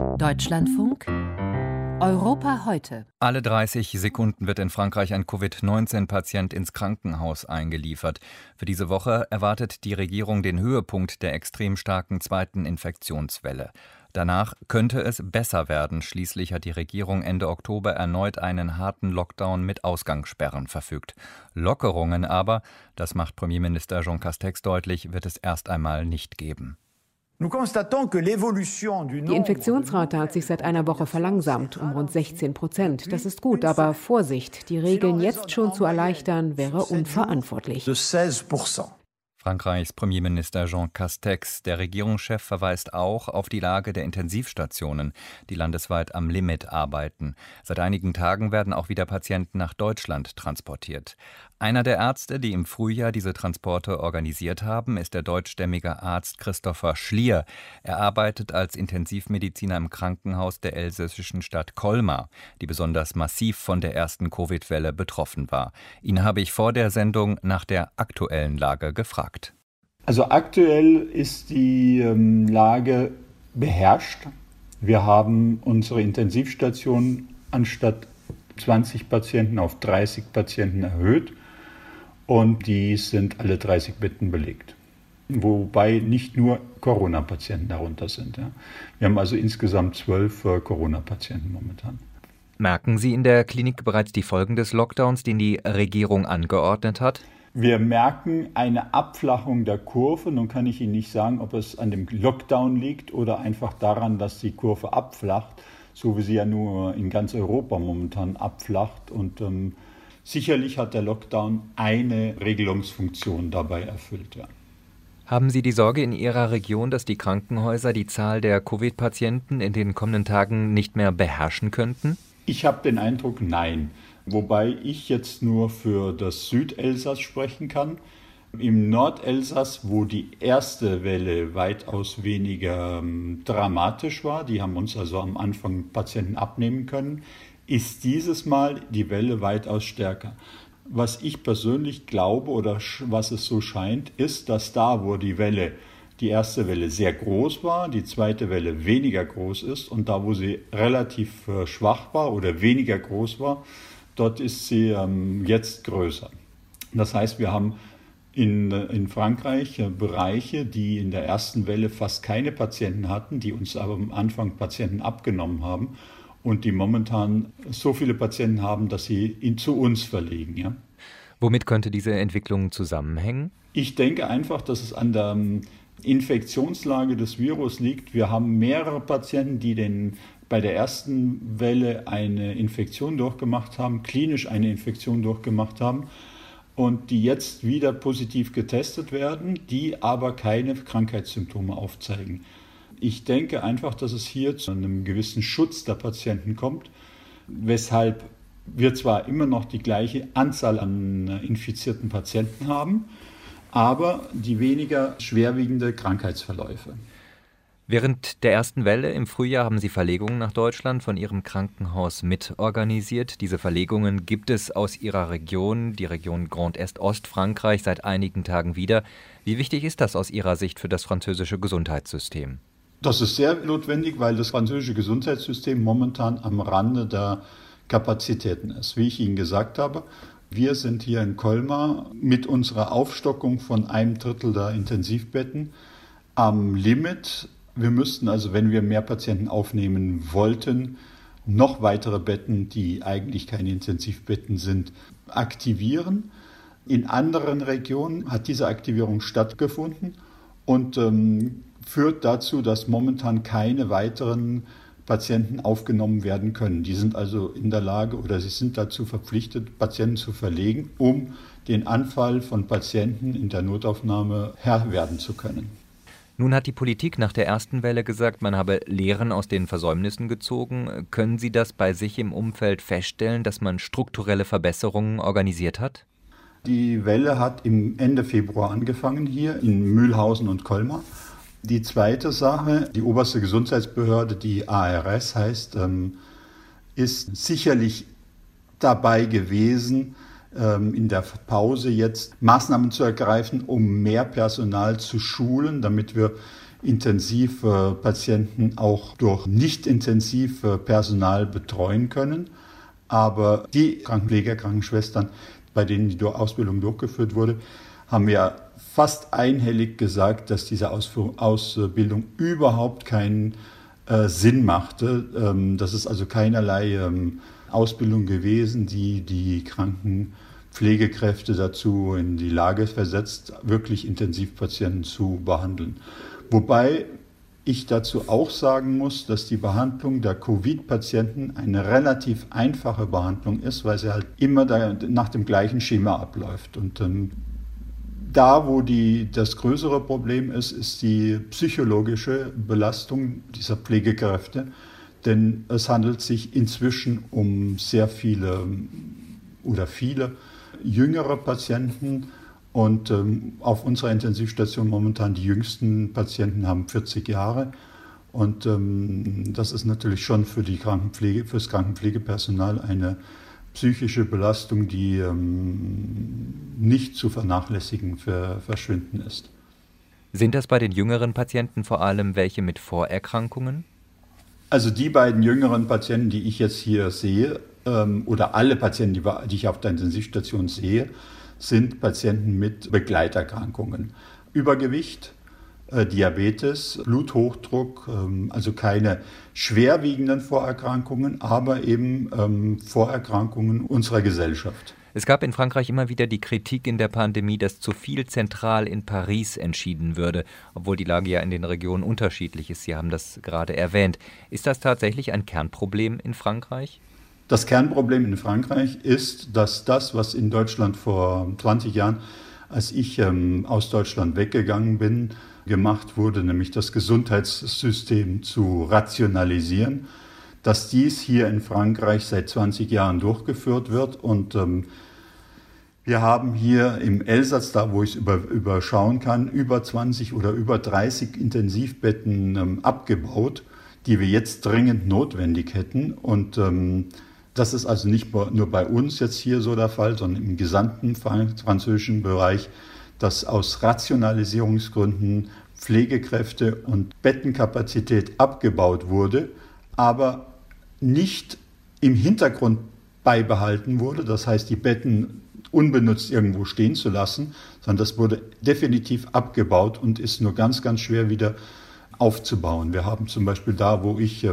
Deutschlandfunk Europa heute. Alle 30 Sekunden wird in Frankreich ein Covid-19-Patient ins Krankenhaus eingeliefert. Für diese Woche erwartet die Regierung den Höhepunkt der extrem starken zweiten Infektionswelle. Danach könnte es besser werden. Schließlich hat die Regierung Ende Oktober erneut einen harten Lockdown mit Ausgangssperren verfügt. Lockerungen aber, das macht Premierminister Jean Castex deutlich, wird es erst einmal nicht geben. Die Infektionsrate hat sich seit einer Woche verlangsamt, um rund 16%. Das ist gut, aber Vorsicht, die Regeln jetzt schon zu erleichtern, wäre unverantwortlich. Frankreichs Premierminister Jean Castex. Der Regierungschef verweist auch auf die Lage der Intensivstationen, die landesweit am Limit arbeiten. Seit einigen Tagen werden auch wieder Patienten nach Deutschland transportiert. Einer der Ärzte, die im Frühjahr diese Transporte organisiert haben, ist der deutschstämmige Arzt Christopher Schlier. Er arbeitet als Intensivmediziner im Krankenhaus der elsässischen Stadt Colmar, die besonders massiv von der ersten Covid-Welle betroffen war. Ihn habe ich vor der Sendung nach der aktuellen Lage gefragt. Also aktuell ist die Lage beherrscht. Wir haben unsere Intensivstation anstatt 20 Patienten auf 30 Patienten erhöht. Und die sind alle 30 Betten belegt. Wobei nicht nur Corona-Patienten darunter sind. Ja. Wir haben also insgesamt 12 Corona-Patienten momentan. Merken Sie in der Klinik bereits die Folgen des Lockdowns, den die Regierung angeordnet hat? Wir merken eine Abflachung der Kurve. Nun kann ich Ihnen nicht sagen, ob es an dem Lockdown liegt oder einfach daran, dass die Kurve abflacht, so wie sie ja nur in ganz Europa momentan abflacht. Und sicherlich hat der Lockdown eine Regelungsfunktion dabei erfüllt. Ja. Haben Sie die Sorge in Ihrer Region, dass die Krankenhäuser die Zahl der Covid-Patienten in den kommenden Tagen nicht mehr beherrschen könnten? Ich habe den Eindruck, nein. Wobei ich jetzt nur für das Südelsass sprechen kann. Im Nordelsass, wo die erste Welle weitaus weniger dramatisch war, die haben uns also am Anfang Patienten abnehmen können, ist dieses Mal die Welle weitaus stärker. Was ich persönlich glaube oder was es so scheint, ist, dass da, wo die erste Welle sehr groß war, die zweite Welle weniger groß ist und da, wo sie relativ schwach war oder weniger groß war, dort ist sie jetzt größer. Das heißt, wir haben in Frankreich Bereiche, die in der ersten Welle fast keine Patienten hatten, die uns aber am Anfang Patienten abgenommen haben. Und die momentan so viele Patienten haben, dass sie ihn zu uns verlegen. Ja. Womit könnte diese Entwicklung zusammenhängen? Ich denke einfach, dass es an der Infektionslage des Virus liegt. Wir haben mehrere Patienten, die bei der ersten Welle eine Infektion durchgemacht haben, klinisch eine Infektion durchgemacht haben und die jetzt wieder positiv getestet werden, die aber keine Krankheitssymptome aufzeigen. Ich denke einfach, dass es hier zu einem gewissen Schutz der Patienten kommt, weshalb wir zwar immer noch die gleiche Anzahl an infizierten Patienten haben, aber die weniger schwerwiegende Krankheitsverläufe. Während der ersten Welle im Frühjahr haben Sie Verlegungen nach Deutschland von Ihrem Krankenhaus mitorganisiert. Diese Verlegungen gibt es aus Ihrer Region, die Region Grand Est Ostfrankreich, seit einigen Tagen wieder. Wie wichtig ist das aus Ihrer Sicht für das französische Gesundheitssystem? Das ist sehr notwendig, weil das französische Gesundheitssystem momentan am Rande der Kapazitäten ist. Wie ich Ihnen gesagt habe, wir sind hier in Colmar mit unserer Aufstockung von 1/3 der Intensivbetten am Limit. Wir müssten also, wenn wir mehr Patienten aufnehmen wollten, noch weitere Betten, die eigentlich keine Intensivbetten sind, aktivieren. In anderen Regionen hat diese Aktivierung stattgefunden und führt dazu, dass momentan keine weiteren Patienten aufgenommen werden können. Die sind also in der Lage oder sie sind dazu verpflichtet, Patienten zu verlegen, um den Anfall von Patienten in der Notaufnahme Herr werden zu können. Nun hat die Politik nach der ersten Welle gesagt, man habe Lehren aus den Versäumnissen gezogen. Können Sie das bei sich im Umfeld feststellen, dass man strukturelle Verbesserungen organisiert hat? Die Welle hat im Ende Februar angefangen hier in Mühlhausen und Colmar. Die zweite Sache, die oberste Gesundheitsbehörde, die ARS heißt, ist sicherlich dabei gewesen, in der Pause jetzt Maßnahmen zu ergreifen, um mehr Personal zu schulen, damit wir Intensivpatienten auch durch Nicht-Intensivpersonal betreuen können. Aber die Krankenpfleger, Krankenschwestern, bei denen die Ausbildung durchgeführt wurde, haben ja fast einhellig gesagt, dass diese Ausbildung überhaupt keinen Sinn machte. Das ist also keinerlei Ausbildung gewesen, die die Krankenpflegekräfte dazu in die Lage versetzt, wirklich Intensivpatienten zu behandeln. Wobei ich dazu auch sagen muss, dass die Behandlung der Covid-Patienten eine relativ einfache Behandlung ist, weil sie halt immer nach dem gleichen Schema abläuft. Und da, wo das größere Problem ist, ist die psychologische Belastung dieser Pflegekräfte. Denn es handelt sich inzwischen um sehr viele jüngere Patienten. Und auf unserer Intensivstation momentan die jüngsten Patienten haben 40 Jahre. Und das ist natürlich schon für das Krankenpflegepersonal eine psychische Belastung, die nicht zu vernachlässigen verschwinden ist. Sind das bei den jüngeren Patienten vor allem welche mit Vorerkrankungen? Also die beiden jüngeren Patienten, die ich jetzt hier sehe, oder alle Patienten, die ich auf der Intensivstation sehe, sind Patienten mit Begleiterkrankungen. Übergewicht, Diabetes, Bluthochdruck, also keine schwerwiegenden Vorerkrankungen, aber eben Vorerkrankungen unserer Gesellschaft. Es gab in Frankreich immer wieder die Kritik in der Pandemie, dass zu viel zentral in Paris entschieden würde, obwohl die Lage ja in den Regionen unterschiedlich ist. Sie haben das gerade erwähnt. Ist das tatsächlich ein Kernproblem in Frankreich? Das Kernproblem in Frankreich ist, dass das, was in Deutschland vor 20 Jahren, als ich aus Deutschland weggegangen bin, gemacht wurde, nämlich das Gesundheitssystem zu rationalisieren, dass dies hier in Frankreich seit 20 Jahren durchgeführt wird. Und wir haben hier im Elsass, da wo ich es überschauen kann, über 20 oder über 30 Intensivbetten abgebaut, die wir jetzt dringend notwendig hätten. Und das ist also nicht nur bei uns jetzt hier so der Fall, sondern im gesamten französischen Bereich, dass aus Rationalisierungsgründen Pflegekräfte und Bettenkapazität abgebaut wurde, aber nicht im Hintergrund beibehalten wurde. Das heißt, die Betten unbenutzt irgendwo stehen zu lassen, sondern das wurde definitiv abgebaut und ist nur ganz, ganz schwer wieder aufzubauen. Wir haben zum Beispiel da, wo ich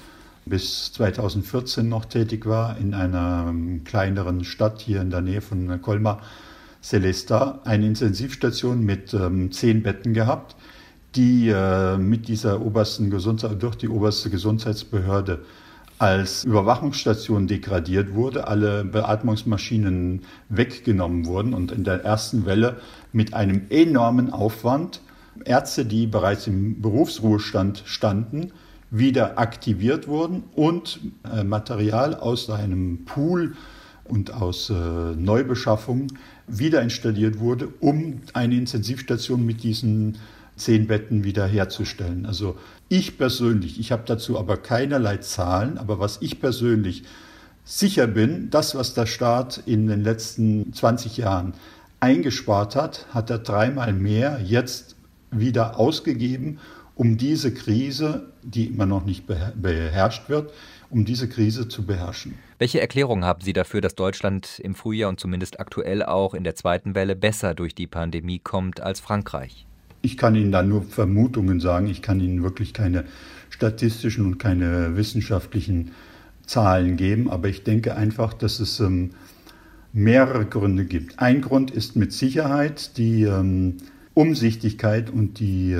bis 2014 noch tätig war, in einer kleineren Stadt hier in der Nähe von Colmar, Sélestat, eine Intensivstation mit 10 Betten gehabt, die mit dieser durch die oberste Gesundheitsbehörde als Überwachungsstation degradiert wurde, alle Beatmungsmaschinen weggenommen wurden und in der ersten Welle mit einem enormen Aufwand Ärzte, die bereits im Berufsruhestand standen, wieder aktiviert wurden und Material aus einem Pool und aus Neubeschaffung wieder installiert wurde, um eine Intensivstation mit diesen 10 Betten wieder herzustellen. Also ich persönlich, ich habe dazu aber keinerlei Zahlen, aber was ich persönlich sicher bin, das, was der Staat in den letzten 20 Jahren eingespart hat, hat er 3-mal mehr jetzt wieder ausgegeben, um diese Krise, die immer noch nicht beherrscht wird, um diese Krise zu beherrschen. Welche Erklärung haben Sie dafür, dass Deutschland im Frühjahr und zumindest aktuell auch in der zweiten Welle besser durch die Pandemie kommt als Frankreich? Ich kann Ihnen da nur Vermutungen sagen. Ich kann Ihnen wirklich keine statistischen und keine wissenschaftlichen Zahlen geben. Aber ich denke einfach, dass es mehrere Gründe gibt. Ein Grund ist mit Sicherheit die Umsichtigkeit und die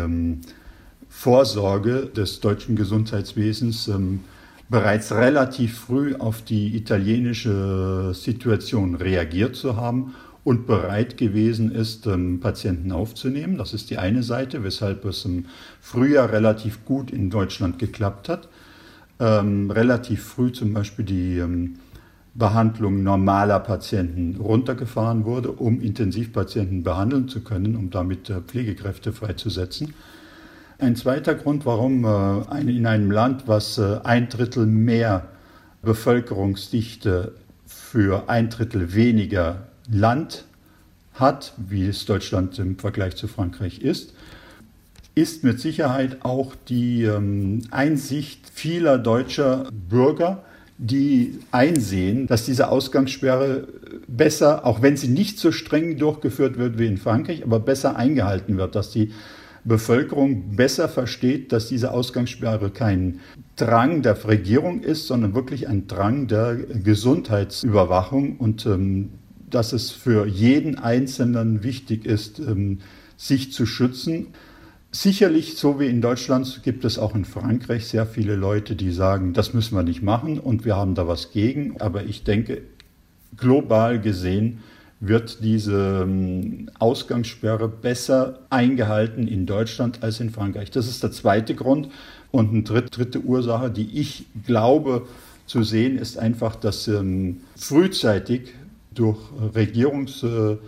Vorsorge des deutschen Gesundheitswesens, bereits relativ früh auf die italienische Situation reagiert zu haben und bereit gewesen ist, Patienten aufzunehmen. Das ist die eine Seite, weshalb es im Frühjahr relativ gut in Deutschland geklappt hat. Relativ früh zum Beispiel die Behandlung normaler Patienten runtergefahren wurde, um Intensivpatienten behandeln zu können, um damit Pflegekräfte freizusetzen. Ein zweiter Grund, warum in einem Land, was 1/3 mehr Bevölkerungsdichte für 1/3 weniger Land hat, wie es Deutschland im Vergleich zu Frankreich ist, ist mit Sicherheit auch die Einsicht vieler deutscher Bürger, die einsehen, dass diese Ausgangssperre besser, auch wenn sie nicht so streng durchgeführt wird wie in Frankreich, aber besser eingehalten wird, dass die Bevölkerung besser versteht, dass diese Ausgangssperre kein Drang der Regierung ist, sondern wirklich ein Drang der Gesundheitsüberwachung und dass es für jeden Einzelnen wichtig ist, sich zu schützen. Sicherlich, so wie in Deutschland, gibt es auch in Frankreich sehr viele Leute, die sagen, das müssen wir nicht machen und wir haben da was gegen. Aber ich denke, global gesehen wird diese Ausgangssperre besser eingehalten in Deutschland als in Frankreich. Das ist der zweite Grund. Und eine dritte Ursache, die ich glaube zu sehen, ist einfach, dass frühzeitig durch Regierungsstellen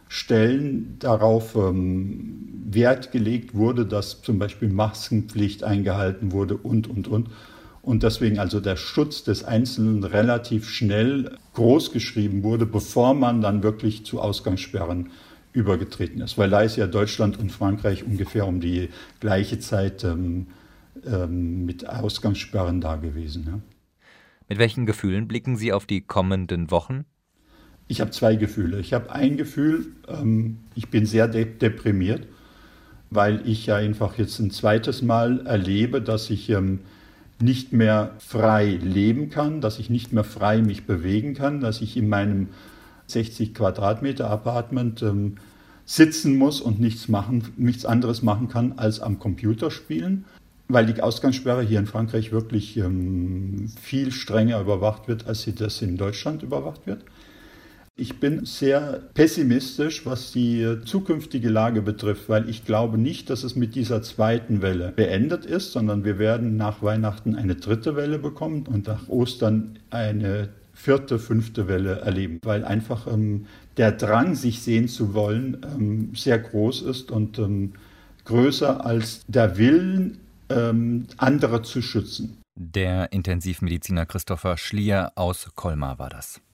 darauf Wert gelegt wurde, dass zum Beispiel Maskenpflicht eingehalten wurde und. Und deswegen also der Schutz des Einzelnen relativ schnell großgeschrieben wurde, bevor man dann wirklich zu Ausgangssperren übergetreten ist. Weil da ist ja Deutschland und Frankreich ungefähr um die gleiche Zeit mit Ausgangssperren da gewesen. Ja. Mit welchen Gefühlen blicken Sie auf die kommenden Wochen? Ich habe zwei Gefühle. Ich habe ein Gefühl, ich bin sehr deprimiert, weil ich ja einfach jetzt ein zweites Mal erlebe, dass ich nicht mehr frei leben kann, dass ich nicht mehr frei mich bewegen kann, dass ich in meinem 60 Quadratmeter Apartment sitzen muss und nichts anderes machen kann, als am Computer spielen, weil die Ausgangssperre hier in Frankreich wirklich viel strenger überwacht wird, als sie das in Deutschland überwacht wird. Ich bin sehr pessimistisch, was die zukünftige Lage betrifft, weil ich glaube nicht, dass es mit dieser zweiten Welle beendet ist, sondern wir werden nach Weihnachten eine dritte Welle bekommen und nach Ostern eine vierte, fünfte Welle erleben, weil einfach der Drang, sich sehen zu wollen, sehr groß ist und größer als der Willen, andere zu schützen. Der Intensivmediziner Christopher Schlier aus Colmar war das.